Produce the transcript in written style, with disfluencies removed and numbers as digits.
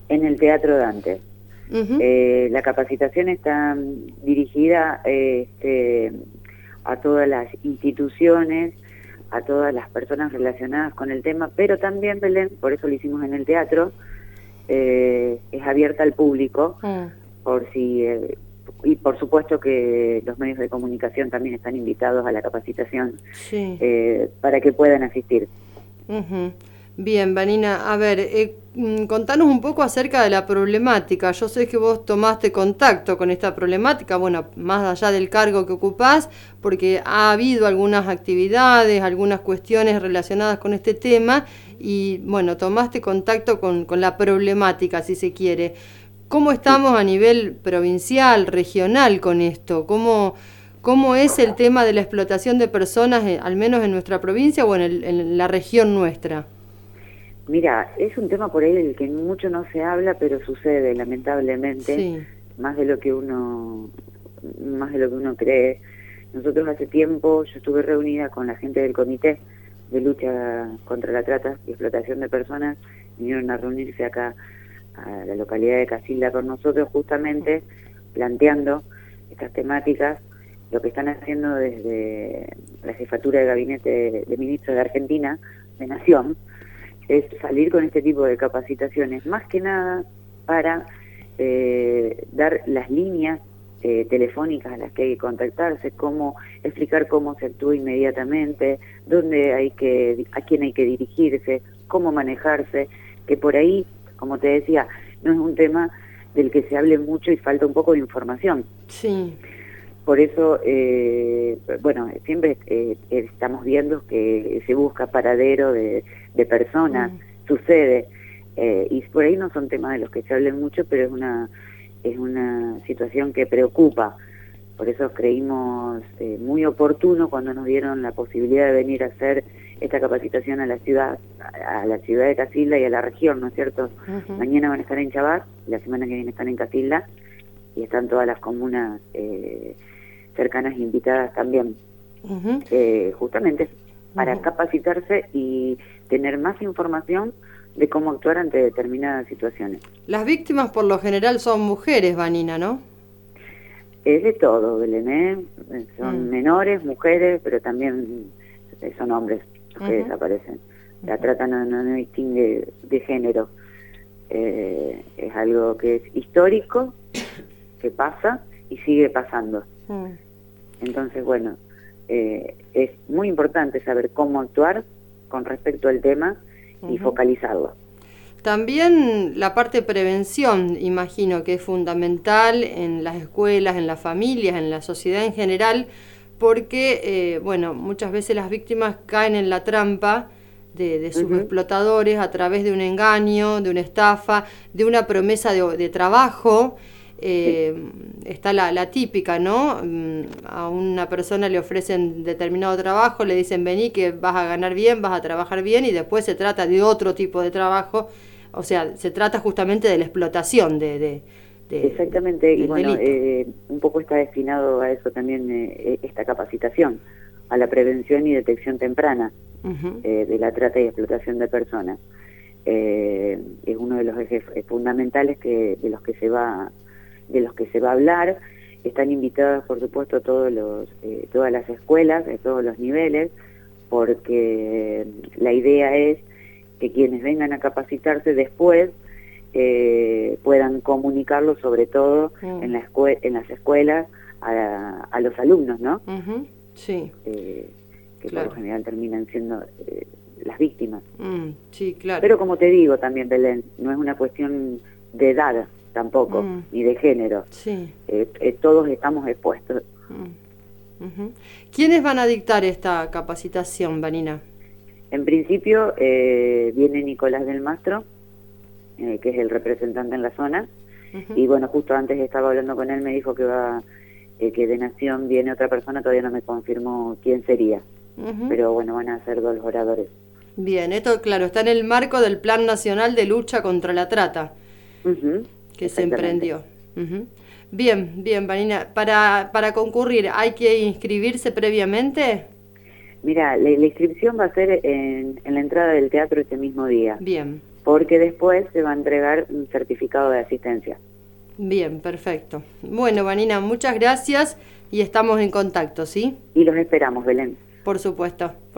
en el Teatro Dante. Ujú. La capacitación está dirigida a todas las instituciones, a todas las personas relacionadas con el tema, pero también, Belén, por eso lo hicimos en el teatro, es abierta al público, Mm. por si y por supuesto que los medios de comunicación también están invitados a la capacitación Sí. para que puedan asistir. Ujú. Bien, Vanina, a ver, contanos un poco acerca de la problemática. Yo sé que vos tomaste contacto con esta problemática, bueno, más allá del cargo que ocupás, porque ha habido algunas actividades, algunas cuestiones relacionadas con este tema y, bueno, tomaste contacto con la problemática, si se quiere. ¿Cómo Sí. estamos a nivel provincial, regional con esto? ¿Cómo es el tema de la explotación de personas, al menos en nuestra provincia o en la región nuestra? Mira, es un tema por ahí del que mucho no se habla, pero sucede, lamentablemente, Sí. más de lo que uno, más de lo que uno cree. Nosotros hace tiempo, yo estuve reunida con la gente del Comité de Lucha contra la Trata y Explotación de Personas, vinieron a reunirse acá a la localidad de Casilda con nosotros, justamente planteando estas temáticas. Lo que están haciendo desde la Jefatura de Gabinete de Ministros de Argentina, de Nación, es salir con este tipo de capacitaciones, más que nada para dar las líneas telefónicas a las que hay que contactarse, cómo explicar cómo se actúa inmediatamente, a quién hay que dirigirse, cómo manejarse, que por ahí, como te decía, no es un tema del que se hable mucho y falta un poco de información. Sí. Por eso, bueno, siempre estamos viendo que se busca paradero de personas, Mm. sucede, y por ahí no son temas de los que se hablen mucho, pero es una situación que preocupa. Por eso creímos muy oportuno cuando nos dieron la posibilidad de venir a hacer esta capacitación a la ciudad de Casilda y a la región, ¿no es cierto? Ujú. Mañana van a estar en Chabar, la semana que viene están en Casilda, y están todas las comunas cercanas invitadas también, Ujú. justamente para Ujú. capacitarse y tener más información de cómo actuar ante determinadas situaciones. Las víctimas por lo general son mujeres, Vanina, ¿no? Es de todo, Belén, ¿eh? Son Mm. menores, mujeres, pero también son hombres los que Ujú. desaparecen. La Ujú. trata no distingue de género. Es algo que es histórico, que pasa y sigue pasando. Mm. Entonces, bueno, es muy importante saber cómo actuar con respecto al tema y Ujú. focalizarlo. También la parte de prevención, imagino que es fundamental en las escuelas, en las familias, en la sociedad en general, porque, bueno, muchas veces las víctimas caen en la trampa de sus Ujú. explotadores a través de un engaño, de una estafa, de una promesa de trabajo. Sí, Eh, Está la típica, ¿no? A una persona le ofrecen determinado trabajo, le dicen vení que vas a ganar bien, vas a trabajar bien y después se trata de otro tipo de trabajo. O sea, se trata justamente de la explotación exactamente. Y del bueno, delito. un poco está destinado a eso también esta capacitación, a la prevención y detección temprana Ujú. de la trata y explotación de personas. Es uno de los ejes fundamentales de los que se va a hablar. Están invitadas, por supuesto, todas las escuelas de todos los niveles, porque la idea es que quienes vengan a capacitarse después puedan comunicarlo, sobre todo Mm. en las escuelas, a los alumnos, ¿no? Ujú. Sí, Que por lo claro. general terminan siendo las víctimas. Sí, claro. Pero como te digo también, Belén, no es una cuestión de edad tampoco, Mm. ni de género. Sí. Todos estamos expuestos. Ujú. ¿Quiénes van a dictar esta capacitación, Vanina? En principio viene Nicolás del Mastro, que es el representante en la zona, Ujú. y bueno, justo antes estaba hablando con él, me dijo que de Nación viene otra persona, todavía no me confirmó quién sería, Ujú. pero bueno, van a ser dos oradores. Bien, esto, claro, está en el marco del Plan Nacional de Lucha contra la Trata Ujú, que se exactamente. emprendió. Ujú. Bien, bien, Vanina. Para concurrir, ¿hay que inscribirse previamente? Mira, la inscripción va a ser en la entrada del teatro ese mismo día. Bien. porque después se va a entregar un certificado de asistencia. Bien, perfecto. Bueno, Vanina, muchas gracias y estamos en contacto, ¿sí? Y los esperamos, Belén. Por supuesto.